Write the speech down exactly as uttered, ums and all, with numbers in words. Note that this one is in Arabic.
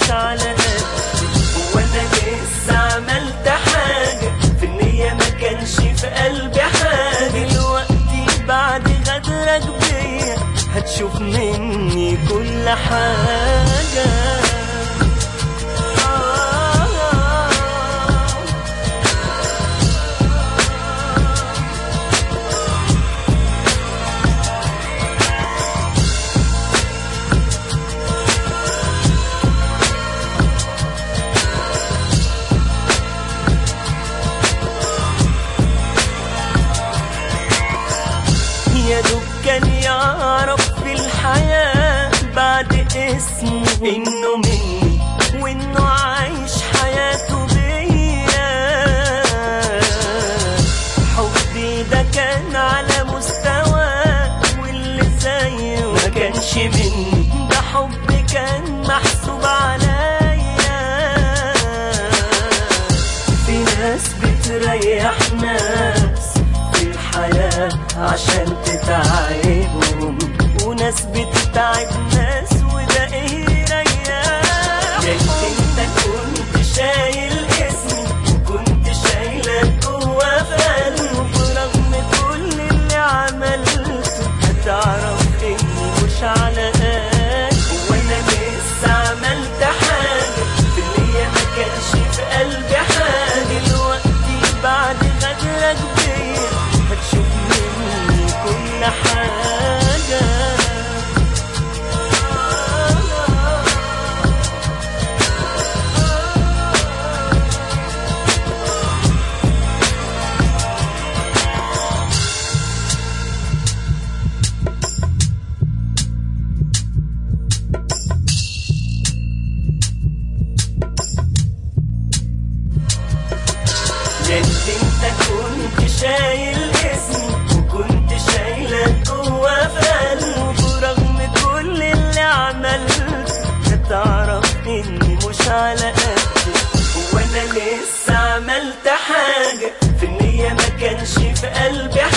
مش على قدي. وانا لسه عملت حاجة في النية ما كانش في قلبي حاجة. دلوقتي بعد غدرك بيا هتشوف مني كل حاجة. يا دوب كان يعرف في الحياة بعد اسمه انه مني وانه عايش حياته بيا. حبي ده كان على مستوى واللي زيه ما كانش مني. ده حبي كان محسوب عليا. في ناس بتريح ناس في الحياة عشان تتعبهم، وناس بتتعب ناس وده ايه يريحهم. انت كنت شايل اسمي وكنت شايلك جوا في قلبي، برغم كل اللي عملته هتعرف اني مش على قدي. وانا لسه عملت حاجة في النية ما كانش في قلبي حاجة. دلوقتي بعد غدرك بيا هتشوف مني كل حاجة. يا انت كنت شايل اسمي وكنت شايلك جوا في قلبي، برغم كل اللي عملته هتعرف اني مش على قدي. وانا لسه عملت حاجة في النية ما كانش في قلبي